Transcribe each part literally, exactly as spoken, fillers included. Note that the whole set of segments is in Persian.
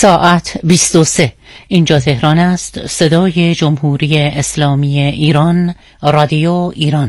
ساعت بیست و سه. اینجا تهران است. صدای جمهوری اسلامی ایران، رادیو ایران.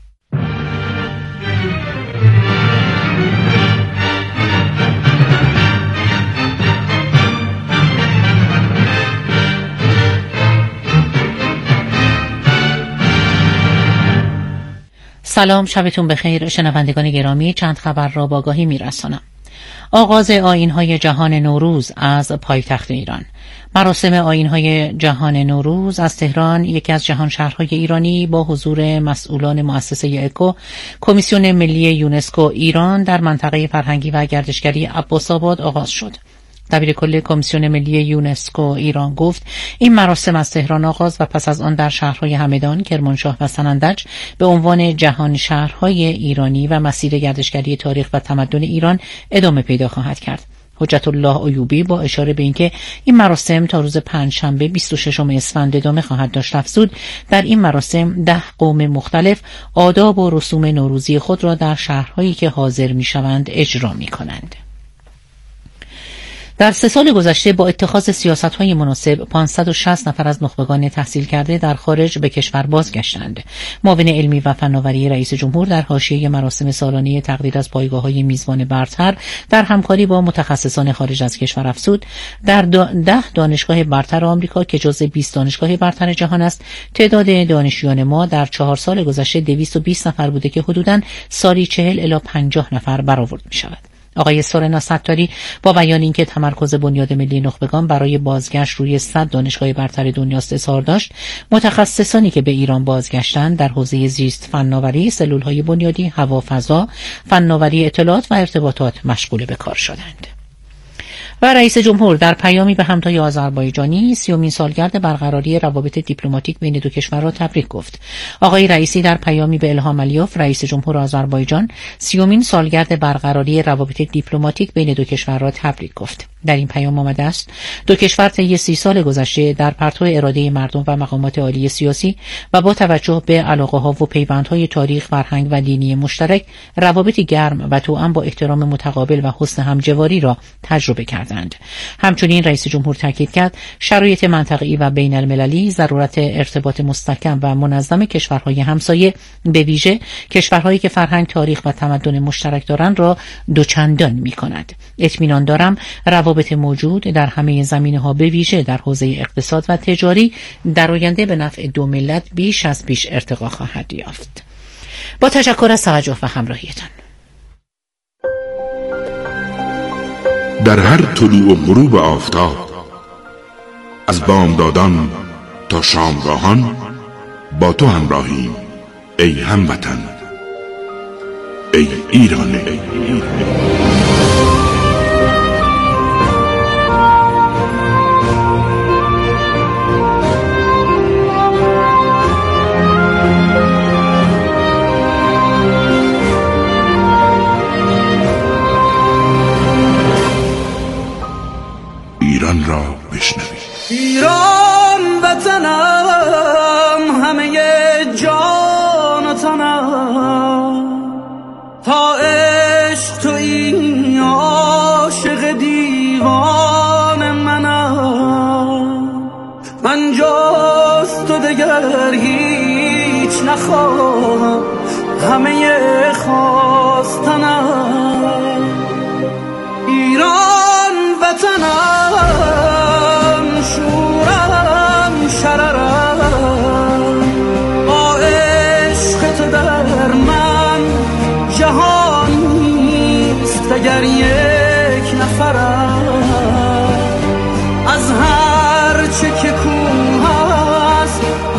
سلام، شبتون بخیر شنوندگان گرامی. چند خبر را با آگاهی میرسانم. آغاز آیین‌های جهان نوروز از پایتخت ایران. مراسم آیین‌های جهان نوروز از تهران، یکی از جهان شهرهای ایرانی، با حضور مسئولان مؤسسه اکو، کمیسیون ملی یونسکو ایران در منطقه فرهنگی و گردشگری عباس‌آباد آغاز شد. دبیر کل کمیسیون ملی یونسکو ایران گفت این مراسم از تهران آغاز و پس از آن در شهرهای همدان، کرمانشاه و سنندج به عنوان جهان شهرهای ایرانی و مسیر گردشگری تاریخ و تمدن ایران ادامه پیدا خواهد کرد. حجت الله ایوبی با اشاره به اینکه این مراسم تا روز پنجشنبه بیست و ششم اسفند ادامه خواهد داشت افزود در این مراسم ده قوم مختلف آداب و رسوم نوروزی خود را در شهرهایی که حاضر می‌شوند اجرا می‌کنند. در سه سال گذشته با اتخاذ سیاست‌های مناسب پانصد و شصت نفر از نخبگان تحصیل کرده در خارج به کشور بازگشتند. معاون علمی و فناوری رئیس جمهور در حاشیه مراسم سالانه تقدیر از پایگاه‌های میزبان برتر در همکاری با متخصصان خارج از کشور افزود در ده دانشگاه برتر آمریکا که جزو بیست دانشگاه برتر جهان است، تعداد دانشجویان ما در چهار سال گذشته دویست و بیست نفر بوده که حدوداً سالی چهل الی پنجاه نفر برآورد می‌شود. آقای سورنا ستاری با بیان اینکه تمرکز بنیاد ملی نخبگان برای بازگشت روی صد دانشگاه برتر دنیاست اظهار داشت، متخصصانی که به ایران بازگشتند در حوزه زیست فناوری، سلول‌های بنیادی، هوافضا، فناوری اطلاعات و ارتباطات مشغول به کار شدند. و رئیس جمهور در پیامی به همتای آذربایجانی سیومین سالگرد برقراری روابط دیپلماتیک بین دو کشور را تبریک گفت. آقای رئیسی در پیامی به الهام علیوف رئیس جمهور آذربایجان سیومین سالگرد برقراری روابط دیپلماتیک بین دو کشور را تبریک گفت. در این پیام آمده است دو کشور طی سی سال گذشته در پرتو اراده مردم و مقامات عالی سیاسی و با توجه به علاقه‌ها و پیوندهای تاریخ، فرهنگ و دینی مشترک روابطی گرم و توأم با احترام متقابل و حسن همجواری را تجربه کردند. همچنین رئیس جمهور تاکید کرد شرایط منطقه‌ای و بین المللی ضرورت ارتباط مستحکم و منظم کشورهای همسایه، به ویژه کشورهایی که فرهنگ، تاریخ و تمدن مشترک دارند را دوچندان می‌کند. اطمینان دارم روابط موجود در همه زمینه‌ها، به ویژه در حوزه اقتصاد و تجاری، در آینده به نفع دو ملت بیش از پیش ارتقا خواهد یافت. با تشکر از توجه و همراهیتان. در هر طلوع و غروب آفتاب، از بامدادان تا شامگاهان، با تو همراهیم ای هموطن، ای ایران. ای ایران. ایران را بشنوید. ایران وطنم، همه جان و تنم، تا عشق تویی عاشق دیوان منم. من جز تو دگر هیچ نخواهم، همه خواستنم. ایران وطنم، شورم شررم، با عشق تو در من جهان نیست اگر یک نفرم. از هر چه که کوه است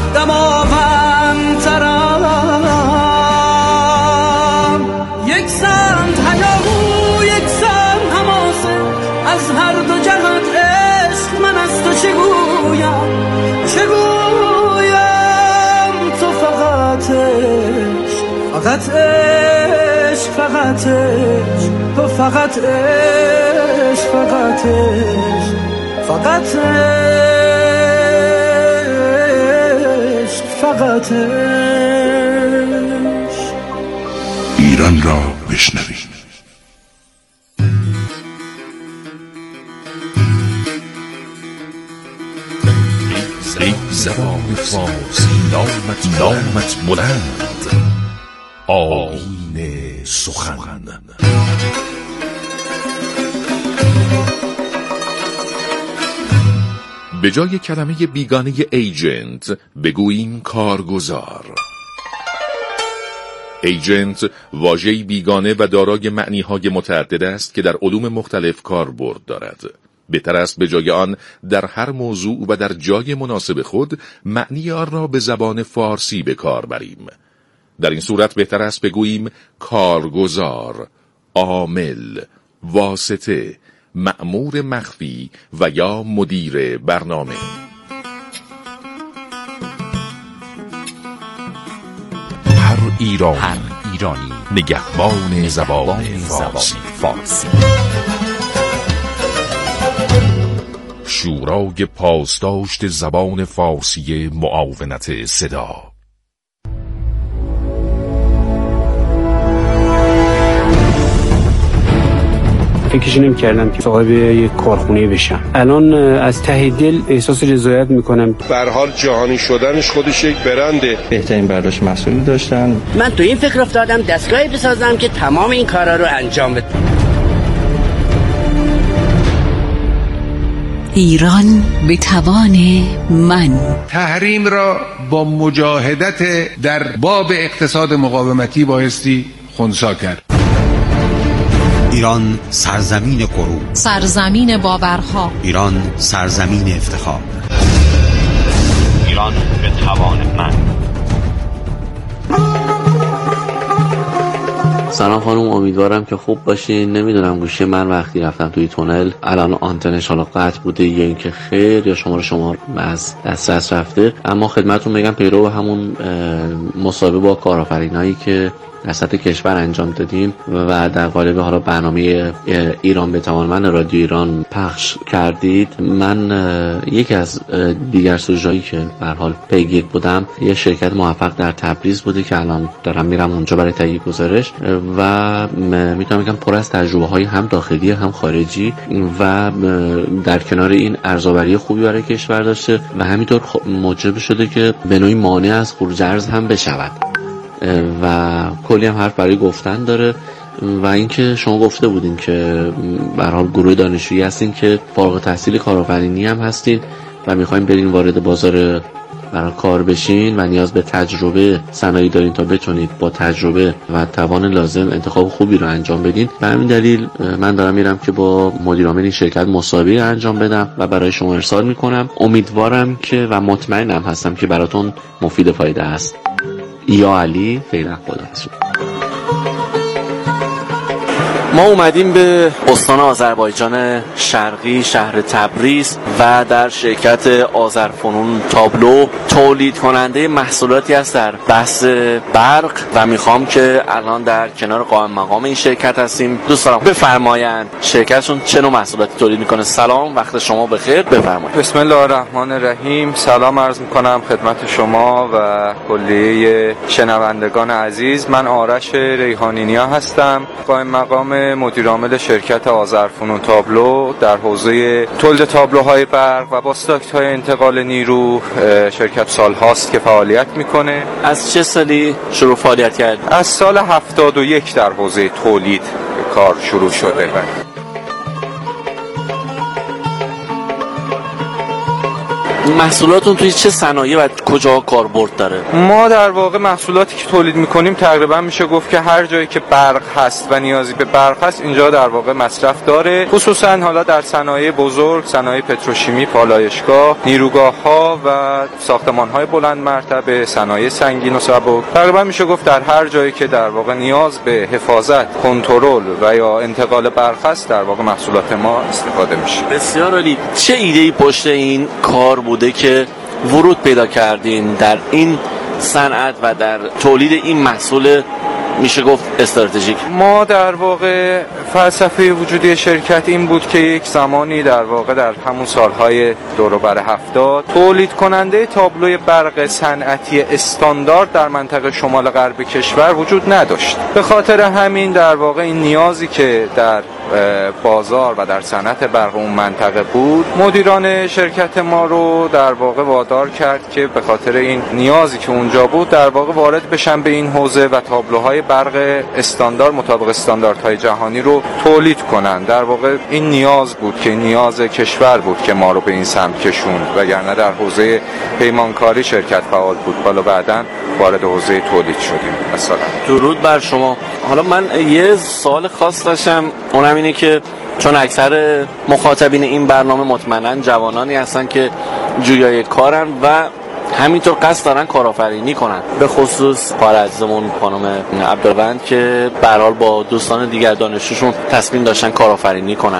دماوندترم. یک سمت هیاهو، یک سمت حماسه، از هر دو جهت عشق من از تو چه گویم، چه گویم. تو فقط عشق، فقط عشق، فقط عشق، تو فقط عشق، فقط عشق، فقط عشق، فقط عشق. ایران را بشنوید. فارسی نامت نامت بلند، آیین سخن. به جای کلمه بیگانه ایجنت بگوییم کارگزار. ایجنت واژه‌ای بیگانه و دارای معنی‌های متعدد است که در علوم مختلف کاربرد دارد. بهتر است به جای آن در هر موضوع و در جای مناسب خود معنی آن را به زبان فارسی به کار بریم. در این صورت بهتر است بگوییم کارگزار، عامل، واسطه، مأمور مخفی و یا مدیر برنامه. هر ایرانی, هر ایرانی نگهبان زبان فارسی. فارسی. شورای پاسداشت زبان فارسی معاونت صدا. فکرش نمی‌کردم که صاحب یک کارخونه بشم. الان از ته دل احساس رضایت میکنم. به هر حال جهانی شدنش خودش یک برنده. بهترین برداشت مسئولی داشتن. من تو این فکر افتادم دستگاهی بسازم که تمام این کارا رو انجام بده. ایران به توان من. تحریم را با مجاهدت در باب اقتصاد مقاومتی بایستی خنثی کرد. ایران سرزمین غرور، سرزمین باورها، ایران سرزمین افتخار. ایران به توان من. سلام خانم، امیدوارم که خوب باشین. نمیدونم گوشی من وقتی رفتم توی تونل الان آنتنش حالا قطع بوده یا اینکه خیر یا شما رو شما از دسترس رفته، اما خدمتتون بگم پیرو همون مصاحبه با کارآفرینایی که در سطح کشور انجام دادیم و در قالب حالا برنامه ایران به توان من رادیو ایران پخش کردید، من یکی از دیگر سوژه‌ای که به هر حال پیگیر بودم یه شرکت موفق در تبریز بوده که الان دارم میرم اونجا برای تهیه گزارش و میتونم بگم پر از تجربه‌های هم داخلی هم خارجی و در کنار این ارزآوری خوبی برای کشور داشته و همینطور موجب شده که به نوعی مانع از خروج ارز هم بشود و کلی هم حرف برای گفتن داره. و اینکه شما گفته بودین که به هر حال گروه دانشجویی هستین که فارغ التحصیل کارآفرینی هم هستین و میخواین برین وارد بازار برای کار بشین و نیاز به تجربه صنایعی دارین تا بتونید با تجربه و توان لازم انتخاب خوبی رو انجام بدین. به همین دلیل من دارم میرم که با مدیر عامل این شرکت مصاحبه انجام بدم و برای شما ارسال میکنم. امیدوارم که و مطمئنم هستم که براتون مفید فایده است. یا علی، فعلا خداحافظ. ما اومدیم به استان آذربایجان شرقی شهر تبریز و در شرکت آذرفنون تابلو تولید کننده محصولاتی است در بحث برق و میخوام که الان در کنار قائم مقام این شرکت هستیم. دوست دارم بفرمایند شرکتشون چه نوع محصولاتی تولید میکنه. سلام، وقت شما بخیر، بفرمایید. بسم الله الرحمن الرحیم. سلام عرض میکنم خدمت شما و کلیه شنوندگان عزیز. من آرش ریحانینیا هستم، قائم مقام مدیر عامل شرکت آذرفنون تابلو در حوزه تولید تابلوهای برق و با استاک‌های انتقال نیرو. شرکت سال هاست که فعالیت میکنه. از چه سالی شروع فعالیت کرد؟ از سال هفتاد و یک در حوزه تولید کار شروع شده. محصولاتون توی چه صنایع و کجا کاربرد داره؟ ما در واقع محصولاتی که تولید میکنیم تقریبا میشه گفت که هر جایی که برق هست و نیازی به برق هست اینجا در واقع مصرف داره، خصوصا حالا در صنایع بزرگ، صنایع پتروشیمی، پالایشگاه، نیروگاه‌ها و ساختمان‌های بلند مرتبه، صنایع سنگین و سبک. تقریبا میشه گفت در هر جایی که در واقع نیاز به حفاظت، کنترل و یا انتقال برق است در واقع محصولات ما استفاده میشه. بسیار عالی. چه ایده‌ای پشت این کار بوده که ورود پیدا کردین در این صنعت و در تولید این محصول میشه گفت استراتژیک؟ ما در واقع فلسفه وجودی شرکت این بود که یک زمانی در واقع در همون سالهای دور و بر هفتاد تولید کننده تابلوی برق صنعتی استاندارد در منطقه شمال غرب کشور وجود نداشت. به خاطر همین در واقع این نیازی که در بازار و در صنعت برق اون منطقه بود، مدیران شرکت ما رو در واقع وادار کرد که به خاطر این نیازی که اونجا بود در واقع وارد بشن به این حوزه و تابلوهای برق استاندارد مطابق استانداردهای جهانی رو تولید کنن. در واقع این نیاز بود که نیاز کشور بود که ما رو به این سمت کشوند، وگرنه در حوزه پیمانکاری شرکت فعال بود، حالا بعداً وارد حوزه تولید شدیم. مثلا درود بر شما. حالا من یه سوال خاص داشتم، اونم اینه که چون اکثر مخاطبین این برنامه مطمئناً جوانانی هستن که جویای کارن و همینطور قصد دارن کارآفرینی کنن، به خصوص خواهرعزیزمون خانم عبدالوند که به هر حال با دوستان دیگر دانشجوشون تصمیم داشتن کارآفرینی کنن.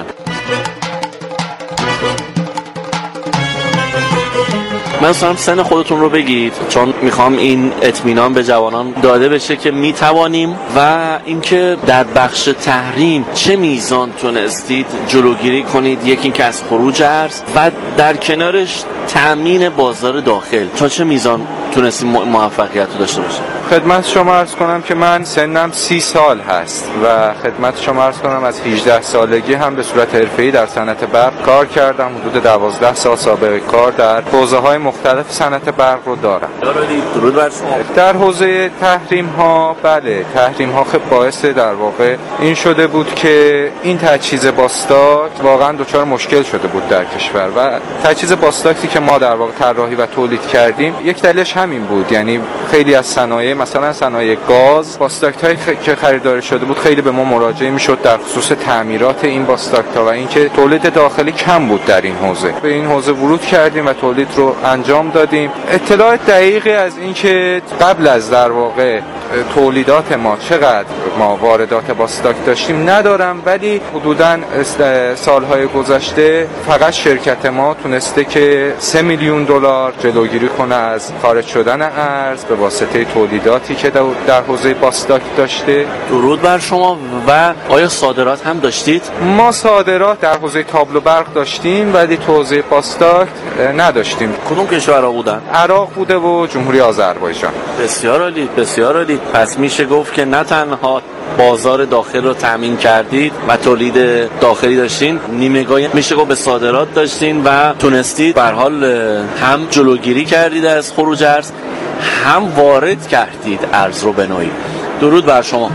من دوستم سن خودتون رو بگید، چون میخوام این اطمینان به جوانان داده بشه که میتوانیم، و اینکه در بخش تحریم چه میزان تونستید جلوگیری کنید، یکی اینکه از خروج ارز و در کنارش تأمین بازار داخل، چون چه میزان تونستید موفقیت رو داشته باشید. خدمت شما عرض کنم که من سنم سی سال هست و خدمت شما عرض کنم از هجده سالگی هم به صورت حرفه‌ای در صنعت برق کار کردم. حدود دوازده سال سابقه کار در حوزه‌های مختلف صنعت برق رو دارم. درود بر شما. در حوزه تحریم ها، بله تحریم ها خب باعث در واقع این شده بود که این تجهیز باستاک واقعا دچار مشکل شده بود در کشور و تجهیز باستاکی که ما در واقع طراحی و تولید کردیم یک دلیلش همین بود. یعنی خیلی از صنایع، مثلا صنایع گاز، باستاک‌هایی خ... که خریداری شده بود خیلی به ما مراجعه می‌شد در خصوص تعمیرات این باستاک‌ها و اینکه تولید داخلی کم بود در این حوزه. به این حوزه ورود کردیم و تولید رو انجام دادیم. اطلاع دقیقی از اینکه قبل از در واقع تولیدات ما چقدر ما واردات باستاک داشتیم ندارم، ولی حدوداً سالهای گذشته فقط شرکت ما تونسته که سه میلیون دلار جلوگیری کنه از خارج شدن ارز به واسطه تولیداتی که در حوزه باستاک داشته. درود بر شما. و آیا صادرات هم داشتید؟ ما صادرات در حوزه تابلو برق داشتیم ولی تو حوزه باستاک نداشتیم. کدوم کشورها بودن؟ عراق بوده و جمهوری آذربایجان. بسیار عالی، بسیار عالی. پس میشه گفت که نه تنها بازار داخل رو تامین کردید و تولید داخلی داشتین، نیمه‌گاهی میشه گفت به صادرات داشتین و تونستید به هر حال هم جلوگیری کردید از خروج ارز، هم وارد کردید ارز رو به نوعی. درود بر شما.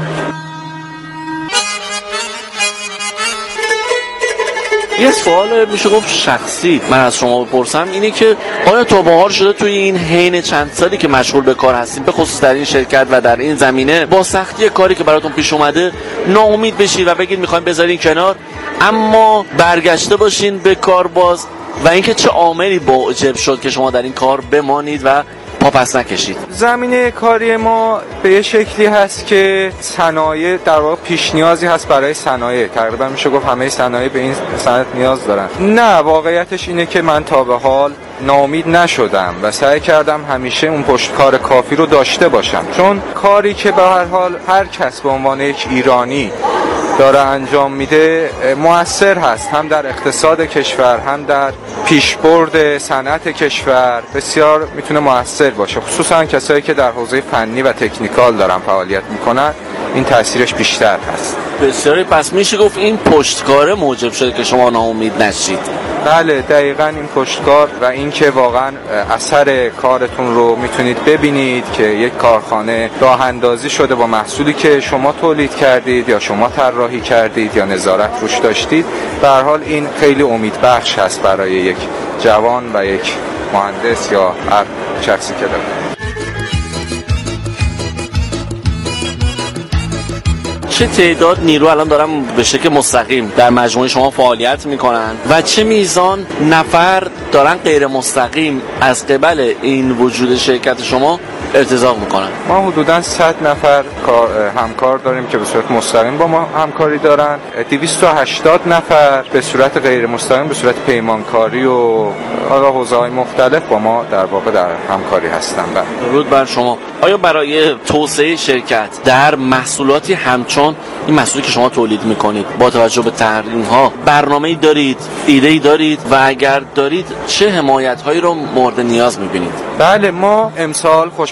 یه سوال میشه گفت شخصی من از شما بپرسم اینه که آیا تا به حال شده توی این حین چند سالی که مشغول به کار هستید، به خصوص در این شرکت و در این زمینه، با سختی کاری که براتون پیش اومده ناامید بشید و بگید میخوایم بذارین کنار، اما برگشته باشین به کار باز، و اینکه چه عاملی موجب شد که شما در این کار بمانید و پا پس نکشید؟ زمینه کاری ما به یه شکلی هست که صنایع در واقع پیش نیازی هست برای صنایع، تقریبا میشه گفت همه صنایع به این صنعت نیاز دارن. نه، واقعیتش اینه که من تا به حال ناامید نشدم و سعی کردم همیشه اون پشتکار کافی رو داشته باشم، چون کاری که به هر حال هر کس به عنوان یک ایرانی داره انجام میده مؤثر هست، هم در اقتصاد کشور هم در پیشبرد صنعت کشور بسیار میتونه مؤثر باشه، خصوصا کسایی که در حوزه فنی و تکنیکال دارن فعالیت میکنن این تاثیرش بیشتر هست. بسیاری. پس میشه گفت این پشتکار موجب شده که شما ناامید نشید؟ بله دقیقاً این پشتکار و این که واقعا اثر کارتون رو میتونید ببینید که یک کارخانه راه اندازی شده با محصولی که شما تولید کردید یا شما طراحی کردید یا نظارت روش داشتید، به هر حال این خیلی امیدبخش هست برای یک جوان و یک مهندس یا هر شخصی که داره. چه تعداد نیرو الان دارن به شکل مستقیم در مجموعه شما فعالیت میکنن و چه میزان نفر دارن غیر مستقیم از قبل این وجود شرکت شما ارتزاق میکنن؟ ما حدوداً صد نفر همکار داریم که به صورت مستقیم با ما همکاری دارن، دویست و هشتاد نفر به صورت غیر مستقیم به صورت پیمانکاری و حالا حوزه‌های مختلف با ما در واقع در همکاری هستن. درود بر شما. آیا برای توسعه شرکت در محصولاتی همچون این محصولی که شما تولید میکنید با توجه به تحریم ها برنامه‌ای دارید، ایده‌ای دارید و اگر دارید چه حمایت‌هایی رو مورد نیاز میبینید؟ بله، ما امسال خوشبختانه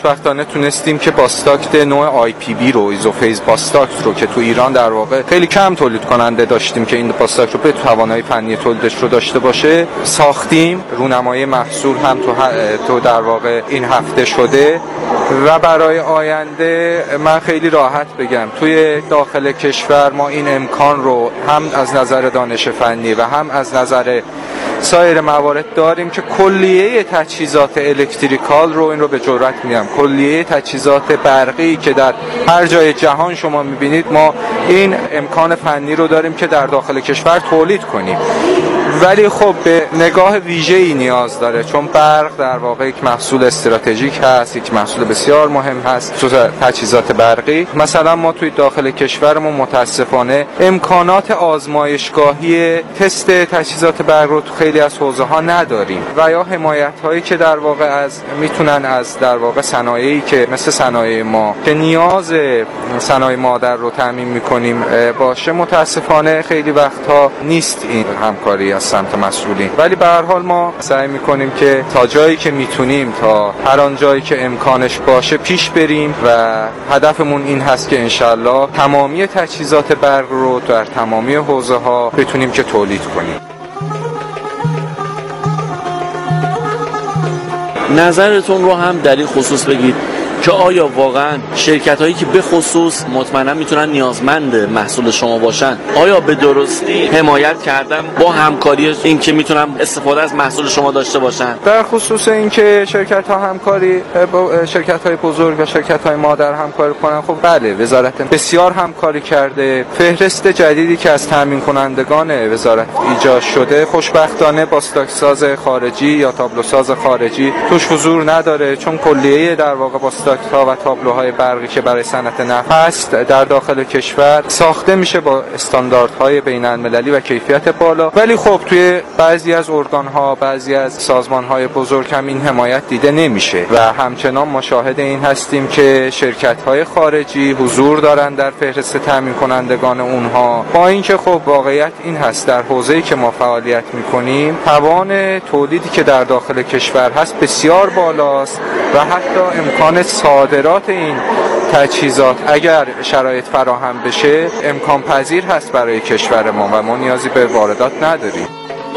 خوشبختانه تونستیم که باستاکت نوع آی پی بی رو، ایزوفیز باستاکت رو که تو ایران در واقع خیلی کم تولید کننده داشتیم که این باستاکت رو به توانایی فنی تولیدش رو داشته باشه، ساختیم. رونمایی محصول هم تو, تو در واقع این هفته شده و برای آینده من خیلی راحت بگم توی داخل کشور ما این امکان رو هم از نظر دانش فنی و هم از نظر سایر موارد داریم که کلیه تجهیزات الکتریکال رو، این رو به جرئت میگم، کلیه تجهیزات برقی که در هر جای جهان شما میبینید ما این امکان فنی رو داریم که در داخل کشور تولید کنیم. ولی خب به نگاه ویژه‌ای نیاز داره، چون برق در واقع یک محصول استراتژیک هست، یک محصول بسیار مهم هست تو تجهیزات برقی. مثلا ما توی داخل کشورمون متاسفانه امکانات آزمایشگاهی تست تجهیزات برق رو تو خیلی از حوزه‌ها نداریم و یا حمایت‌هایی که در واقع از میتونن از در واقع صنایعی که مثل صنایع ما که نیاز صنایع مادر رو تامین می‌کنیم باشه، متاسفانه خیلی وقتها نیست این همکاری از سمت مسئولین. ولی به هر حال ما سعی می‌کنیم که تا جایی که میتونیم، تا هر آن جایی که امکانش باشه پیش بریم و هدفمون این هست که انشالله تمامی تجهیزات برق رو در تمامی حوزه‌ها بتونیم که تولید کنیم. نظرتون رو هم در این خصوص بگید که آیا واقعا شرکت هایی که به خصوص مطمئنا میتونن نیازمند محصول شما باشن، آیا به درستی حمایت کردن با همکاری این که میتونن استفاده از محصول شما داشته باشن؟ در خصوص این که شرکت ها همکاری با شرکت های بزرگ و شرکت های مادر همکاری کنن، خب بله، وزارت بسیار همکاری کرده. فهرست جدیدی که از تامین کنندگان وزارت ایجاد شده خوشبختانه باستاکساز خارجی یا تابلوساز خارجی توش حضور نداره، چون کلیه در واقع باستاک ها و تابلوهای برقی که برای صنعت نفت هست در داخل کشور ساخته میشه با استانداردهای بین المللی و کیفیت بالا. ولی خب توی بعضی از ارگان ها، بعضی از سازمان های بزرگ هم این حمایت دیده نمیشه و همچنان مشاهده این هستیم که شرکت های خارجی حضور دارن در فهرست تامین کنندگان اونها، با اینکه خب واقعیت این هست در حوزه‌ای که ما فعالیت میکنیم توان تولیدی که در داخل کشور هست بسیار بالاست و حتی امکان صادرات این تجهیزات اگر شرایط فراهم بشه امکان پذیر هست برای کشور ما و ما نیازی به واردات نداریم.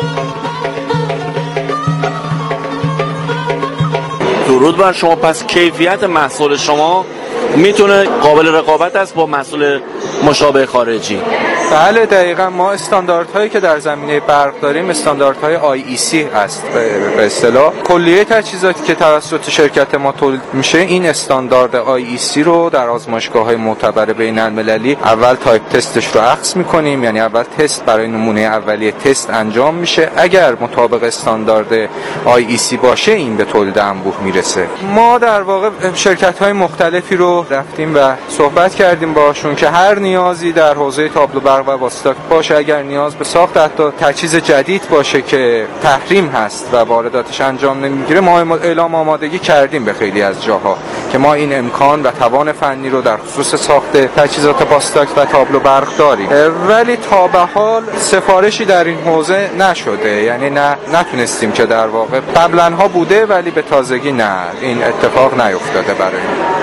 درود بر شما. پس کیفیت محصول شما میتونه قابل رقابت است با محصول مشابه خارجی؟ بله دقیقا. ما استانداردهایی که در زمینه برق داریم استانداردهای آی ای سی هست به اصطلاح. کلیه تجهیزاتی که توسط شرکت ما تولید میشه این استاندارد آی ای سی رو در آزمایشگاه‌های معتبر بین المللی اول تایپ تستش رو اخذ میکنیم، یعنی اول تست برای نمونه اولیه تست انجام میشه. اگر مطابق استاندارد آی ای سی باشه این به تولید انبوه میرسه. ما در واقع شرکت‌های مختلفی رو رفتیم و صحبت کردیم باشون که هر نیازی در حوزه تابلو برق و باستاک باشه، اگر نیاز به ساخت حتی تجهیز جدید باشه که تحریم هست و وارداتش انجام نمیگیره، ما اعلام آمادگی کردیم به خیلی از جاها که ما این امکان و توان فنی رو در خصوص ساخت تجهیزات باستاک و تابلو برق داریم. ولی تا به حال سفارشی در این حوزه نشده، یعنی نه نتونستیم که در واقع قبلا ها بوده ولی به تازگی نه، این اتفاق نیفتاده برای ما.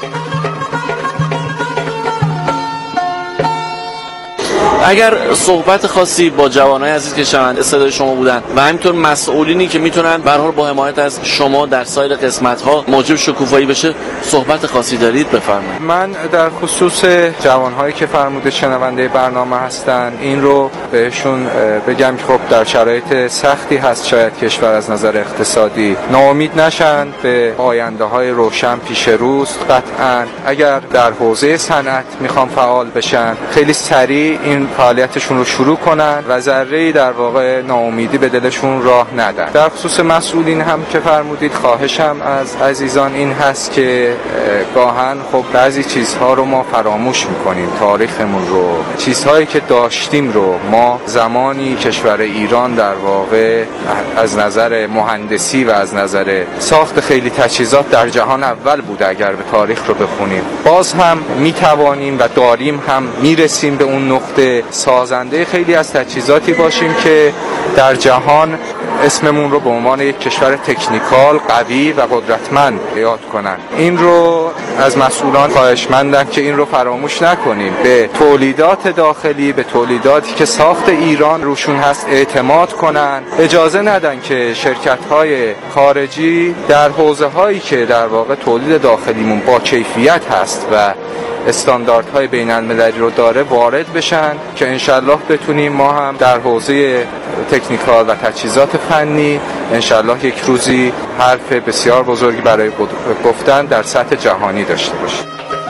اگر صحبت خاصی با جوانای عزیز که شنونده صدای شما بودن و همینطور مسئولینی که میتونن به هر حال با حمایت از شما در سایر قسمت‌ها موجب شکوفایی بشه صحبت خاصی دارید بفرمایید. من در خصوص جوانهایی که فرموده شنونده برنامه هستن این رو بهشون بگم که خب در شرایط سختی هست شاید کشور از نظر اقتصادی، ناامید نشن، به آینده‌های روشن پیش روست. قطعاً اگر در حوزه صنعت میخوان فعال بشن خیلی سریع این فعالیتشون رو شروع کنن و ذره‌ای در واقع ناامیدی به دلشون راه ندن. در خصوص مسئولین هم که فرمودید خواهشم از عزیزان این هست که گاهن خب بعضی چیزها رو ما فراموش میکنیم، تاریخمون رو، چیزهایی که داشتیم رو. ما زمانی کشور ایران در واقع از نظر مهندسی و از نظر ساخت خیلی تجهیزات در جهان اول بوده اگر به تاریخ رو بخونیم. باز هم میتوانیم و داریم هم میرسیم به اون نقطه سازنده خیلی از تجهیزاتی باشیم که در جهان اسممون رو به عنوان یک کشور تکنیکال قوی و قدرتمند یاد کنن. این رو از مسئولان خواهشمندم که این رو فراموش نکنیم. به تولیدات داخلی، به تولیداتی که ساخت ایران روشون هست اعتماد کنن. اجازه ندن که شرکت‌های خارجی در حوزه‌هایی که در واقع تولید داخلیمون با کیفیت هست و استانداردهای بین المللی رو داره وارد بشن که انشالله بتونیم ما هم در حوزه تکنیکال و تجهیزات فنی انشالله یک روزی حرف بسیار بزرگی برای گفتن در سطح جهانی داشته باشیم.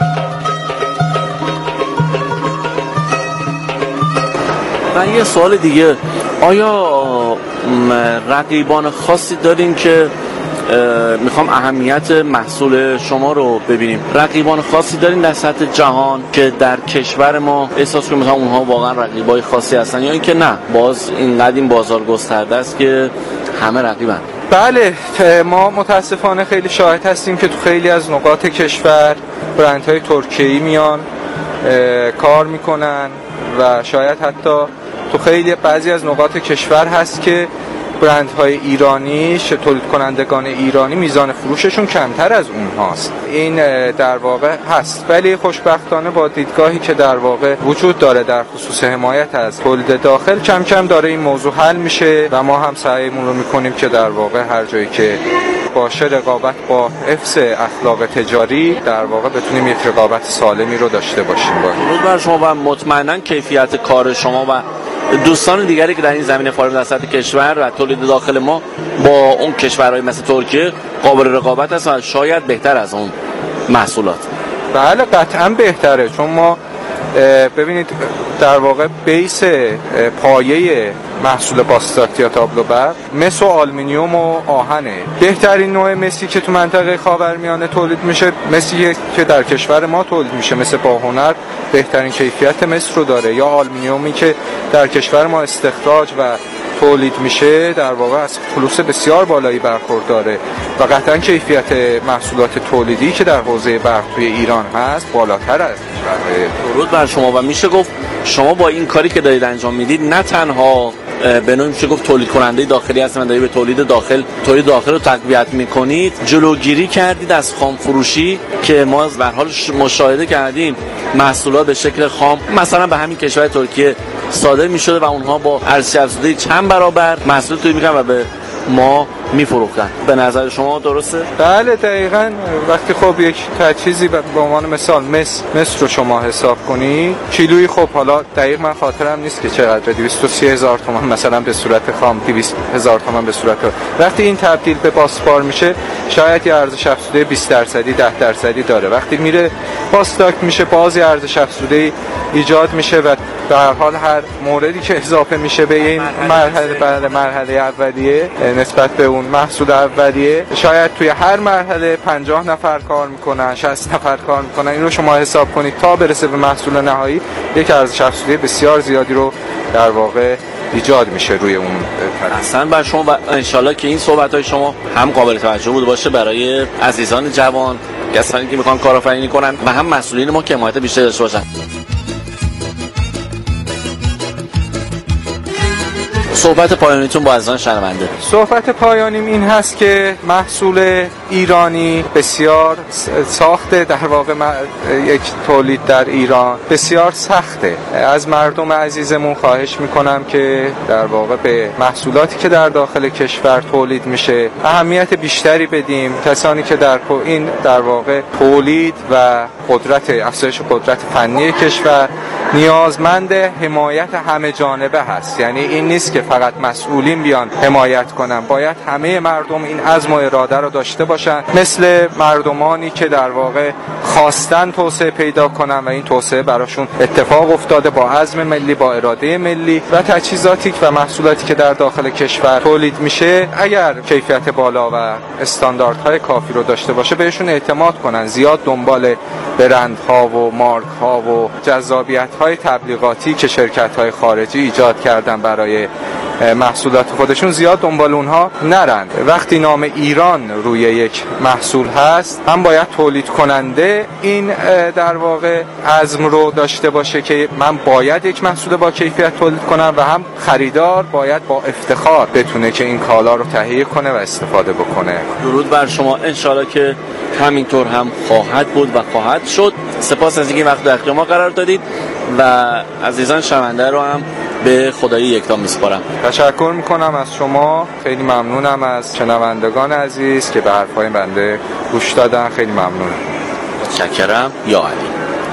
و یه سوال دیگه، آیا رقیبان خاصی دارین که میخوام اهمیت محصول شما رو ببینیم، رقیبان خاصی دارین در سطح جهان که در کشور ما احساس کنیم مثلا اونها واقعا رقیبای خاصی هستن یا اینکه نه باز اینقدر این بازار گسترده است که همه رقیبن؟ بله، ما متاسفانه خیلی شاهد هستیم که تو خیلی از نقاط کشور برندهای ترکیه‌ای میان کار میکنن و شاید حتی تو خیلی بعضی از نقاط کشور هست که برندهای ایرانی، تولید کنندگان ایرانی میزان فروششون کمتر از اونهاست. این در واقع هست، ولی خوشبختانه با دیدگاهی که در واقع وجود داره در خصوص حمایت از تولید داخل کم کم داره این موضوع حل میشه و ما هم سعیمون رو میکنیم که در واقع هر جایی که باشه رقابت با حفظ اخلاق تجاری در واقع بتونیم یک رقابت سالمی رو داشته باشیم. درود بر شما و مطمئنا کیفیت کار شما و دوستان دیگری که در این زمینه فعال در سطح کشور و تولید داخل ما با اون کشورهای مثل ترکیه قابل رقابت است و شاید بهتر از اون محصولات. بله قطعا بهتره، چون ما ببینید در واقع بیس پایه محصول باستاکت یا تابلو برق مس و آلومینیوم و آهنه. بهترین نوع مسی که تو منطقه خاورمیانه تولید میشه مسی که در کشور ما تولید میشه، مثل باهنر بهترین کیفیت مس رو داره، یا آلومینیومی که در کشور ما استخراج و تولید میشه در واقع از خلوص بسیار بالایی برخورداره و قطعا کیفیت محصولات تولیدی که در حوزه برق توی ایران هست بالاتر از درود بر شما و میشه گفت شما با این کاری که دارید انجام میدید نه تنها به نوعی میشه گفت تولید کننده داخلی هستید و دارید به تولید داخل تولید داخل رو تقویت میکنید، جلوگیری کردید از خام فروشی که ما به هر حال مشاهده کردیم محصولات به شکل خام مثلا به همین کشور ترکیه صادر میشده و اونها با ارزش افزوده چند برابر محصول تولید میکنن و به ما میفروختن. به نظر شما درسته؟ بله دقیقاً. وقتی خب یک تجهیزی به عنوان مثال مس مس رو شما حساب کنی کیلویی، خب حالا دقیق من خاطرم نیست که چقدر، دویست و سی هزار تومان مثلا به صورت خام، دویست هزار تومان به صورت خام. وقتی این تبدیل به باسپار میشه شاید یه ارزش افزوده بیست درصدی ده درصدی داره. وقتی میره باستاک میشه باز یه ارزش افزوده ایجاد میشه و به هر حال هر موردی که اضافه میشه به این مرحله بعد مرحله اولیه نسبت به اون محصول اولیه شاید توی هر مرحله پنجاه نفر کار میکنن، شصت نفر کار میکنن. این رو شما حساب کنید تا برسه به محصول نهایی یک ارزش افزوده بسیار زیادی رو در واقع ایجاد میشه روی اون. اصلا بر شما و انشالله که این صحبت‌های شما هم قابل توجه بود باشه برای عزیزان جوان کسانی که میخوان کارآفرینی کنن و هم مسئولین ما که حمایت بیشتری داشته باشن. صحبت پایانیتون با عزیزان شنونده. صحبت پایانیم این هست که محصول ایرانی بسیار ساخته، در واقع یک تولید در ایران بسیار سخته. از مردم عزیزمون خواهش میکنم که در واقع به محصولاتی که در داخل کشور تولید میشه اهمیت بیشتری بدیم. کسانی که در این در واقع تولید و قدرت افزایش قدرت فنی کشور نیازمند حمایت همه جانبه هست. یعنی این نیست که فقط مسئولین بیان حمایت کنن، باید همه مردم این عزم و اراده رو داشته باشن، مثل مردمانی که در واقع خواستن توسعه پیدا کنن و این توسعه براشون اتفاق افتاده با عزم ملی، با اراده ملی و تجهیزاتی و محصولاتی که در داخل کشور تولید میشه اگر کیفیت بالا و استانداردهای کافی رو داشته باشه بهشون اعتماد کنن، زیاد دنبال برندها و مارکها و جذابیت‌های تبلیغاتی که شرکت‌های خارجی ایجاد کردن برای محصولات خودشون زیاد دنبال اونها نرن. وقتی نام ایران روی یک محصول هست، هم باید تولید کننده این در واقع عزم رو داشته باشه که من باید یک محصول با کیفیت تولید کنم و هم خریدار باید با افتخار بتونه که این کالا رو تهیه کنه و استفاده بکنه. درود بر شما، انشالله که همینطور هم خواهد بود و خواهد شد. سپاس از اینکه وقت در اختیار ما قرار دادید و عزیزان شنونده رو هم به خدای یکتا میسپارم. تشکر میکنم از شما، خیلی ممنونم از شنوندگان عزیز که به حرفای بنده گوش دادن. خیلی ممنونم. متشکرم. یا علی.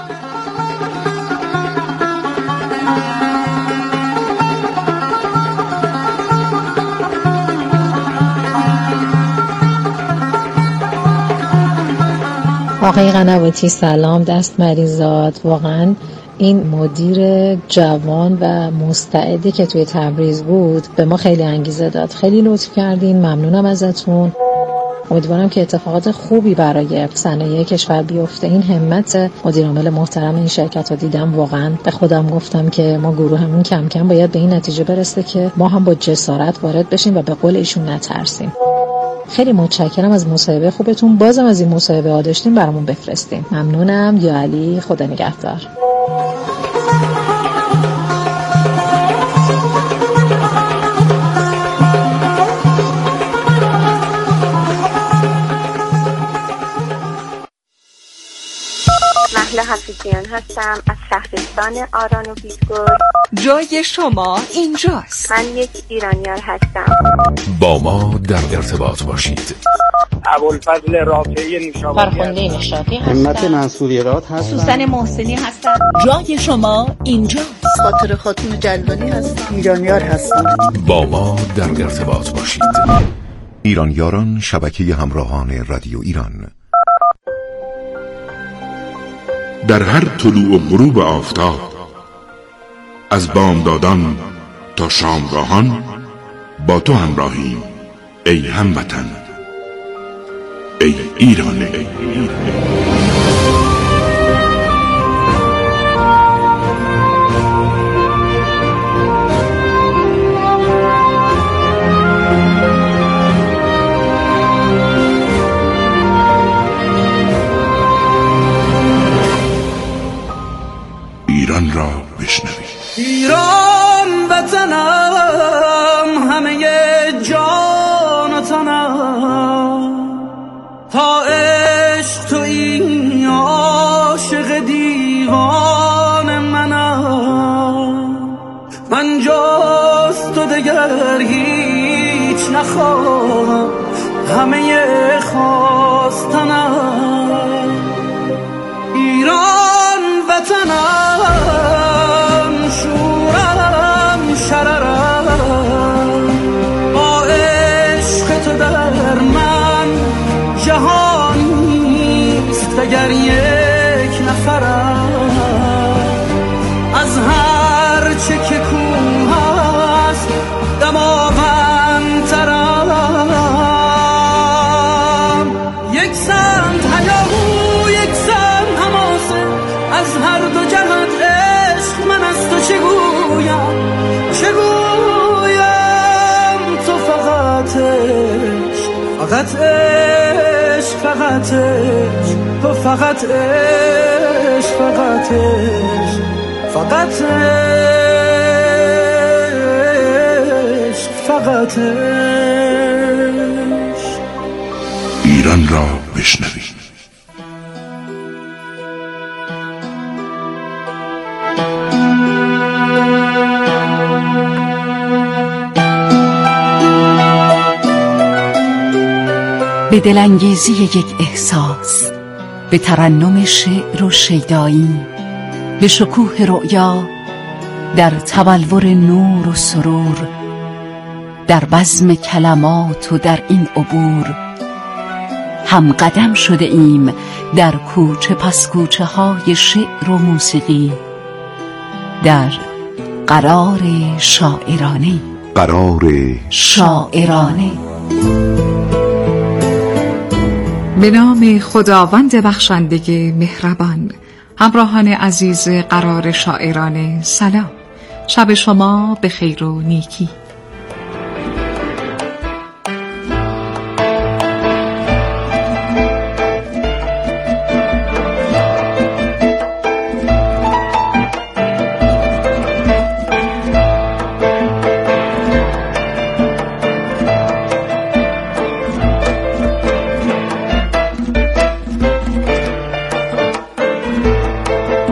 آقای قنواتی سلام، دست مریزاد. واقعا این مدیر جوان و مستعدی که توی تبریز بود به ما خیلی انگیزه داد. خیلی لطف کردین، ممنونم ازتون. امیدوارم که اتفاقات خوبی برای صنایع کشور بیفته. این همت مدیرعامل محترم این شرکت رو دیدم، واقعا به خودم گفتم که ما گروهمون کم کم باید به این نتیجه برسه که ما هم با جسارت وارد بشیم و به قول ایشون نترسیم. خیلی متشکرم از مصاحبه خوبتون. بازم از این مصاحبه ها داشتیم برامون بفرستیم. ممنونم. یا علی، خدا نگهدار. مهلا حفیظیان هستم از شهرستان آران و بیدگل. جای شما اینجاست. من یک ایرانیار هستم. با ما در ارتباط باشید. ابوالفضل رافعی نشابوری، فرخنده نشاطی هستم. همت منصوریرات هستم. سوسن محسنی هستم. جای شما اینجاست. خاطر خاتون جلوانی هستم. ایرانیار هستم. با ما در ارتباط باشید. ایرانیاران، شبکه همراهان رادیو ایران. در هر طلوع و غروب آفتاب، از بامدادان تا شامگاهان، با تو همراهیم ای هموطن، ای ایران. ای ایران. ایران را بشنوید. ایران وطنم، همه جان و تنم، تا عشق تو این عاشق دیوان منم. من جز تو دگر هیچ نخواهم، همه خواستنم. ایران وطنم، شورم شررم، با عشق تو در من جهان نیست دگر یک نفرم. از هر چه که کوه است دماوندترم. یک سمت هیاهو، یک سمت حماسه، از هر دو جهت عشق من از تو چگویم، چگویم تو فقط عشق، فقط عشق، فقط عشق، تو فقط عشق، فقط عشق، فقط عشق، فقط عشق. ایران را بشنوید. به دلانگیزی یک احساس، به ترنم شعر و شیدایی، به شکوه رؤیا، در تبلور نور و سرور، در بزم کلمات و در این عبور، هم قدم شده ایم در کوچه پس کوچه های شعر و موسیقی، در قرار شاعرانه، قرار شاعرانه. به نام خداوند بخشنده مهربان. همراهان عزیز قرار شاعرانه، سلام. شب شما به خیر و نیکی.